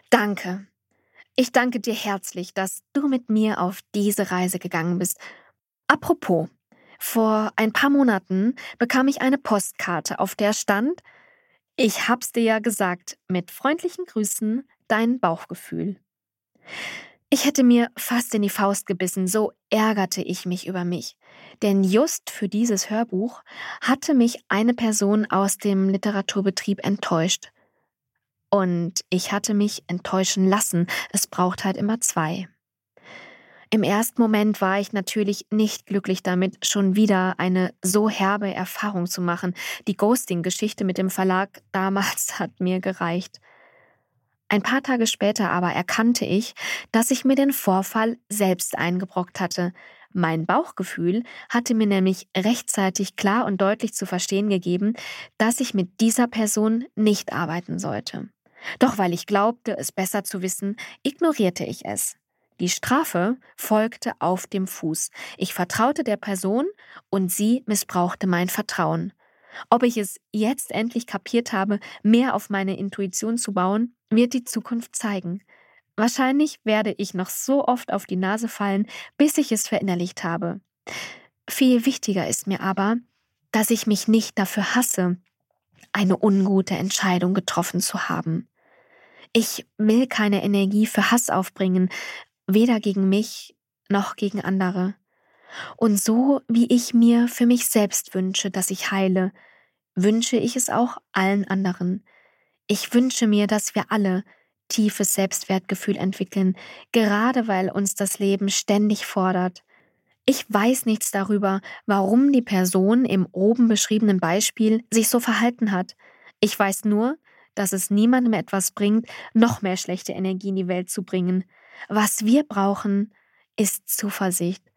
Danke. Ich danke dir herzlich, dass du mit mir auf diese Reise gegangen bist. Apropos, vor ein paar Monaten bekam ich eine Postkarte, auf der stand: „Ich hab's dir ja gesagt, mit freundlichen Grüßen, dein Bauchgefühl." Ich hätte mir fast in die Faust gebissen, so ärgerte ich mich über mich. Denn just für dieses Hörbuch hatte mich eine Person aus dem Literaturbetrieb enttäuscht. Und ich hatte mich enttäuschen lassen. Es braucht halt immer zwei. Im ersten Moment war ich natürlich nicht glücklich damit, schon wieder eine so herbe Erfahrung zu machen. Die Ghosting-Geschichte mit dem Verlag damals hat mir gereicht. Ein paar Tage später aber erkannte ich, dass ich mir den Vorfall selbst eingebrockt hatte. Mein Bauchgefühl hatte mir nämlich rechtzeitig klar und deutlich zu verstehen gegeben, dass ich mit dieser Person nicht arbeiten sollte. Doch weil ich glaubte, es besser zu wissen, ignorierte ich es. Die Strafe folgte auf dem Fuß. Ich vertraute der Person und sie missbrauchte mein Vertrauen. Ob ich es jetzt endlich kapiert habe, mehr auf meine Intuition zu bauen, wird die Zukunft zeigen. Wahrscheinlich werde ich noch so oft auf die Nase fallen, bis ich es verinnerlicht habe. Viel wichtiger ist mir aber, dass ich mich nicht dafür hasse, eine ungute Entscheidung getroffen zu haben. Ich will keine Energie für Hass aufbringen, weder gegen mich noch gegen andere. Und so wie ich mir für mich selbst wünsche, dass ich heile, wünsche ich es auch allen anderen. Ich wünsche mir, dass wir alle tiefes Selbstwertgefühl entwickeln, gerade weil uns das Leben ständig fordert. Ich weiß nichts darüber, warum die Person im oben beschriebenen Beispiel sich so verhalten hat. Ich weiß nur, dass es niemandem etwas bringt, noch mehr schlechte Energie in die Welt zu bringen. Was wir brauchen, ist Zuversicht.